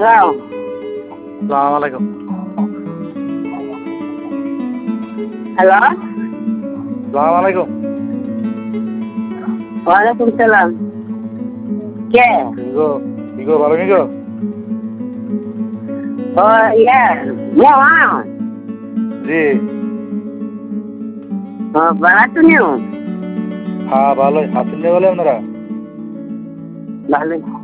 সালাম আলাইকুম। হ্যালো, সালাম আলাইকুম। ওয়ালাইকুম সালাম। কে? কি গো ভালো নি গো? ও ইয়ে মা জি ভালো শুনিও হ্যাঁ ভালোই। হাসিন নে বলে আপনারা? ভালোই।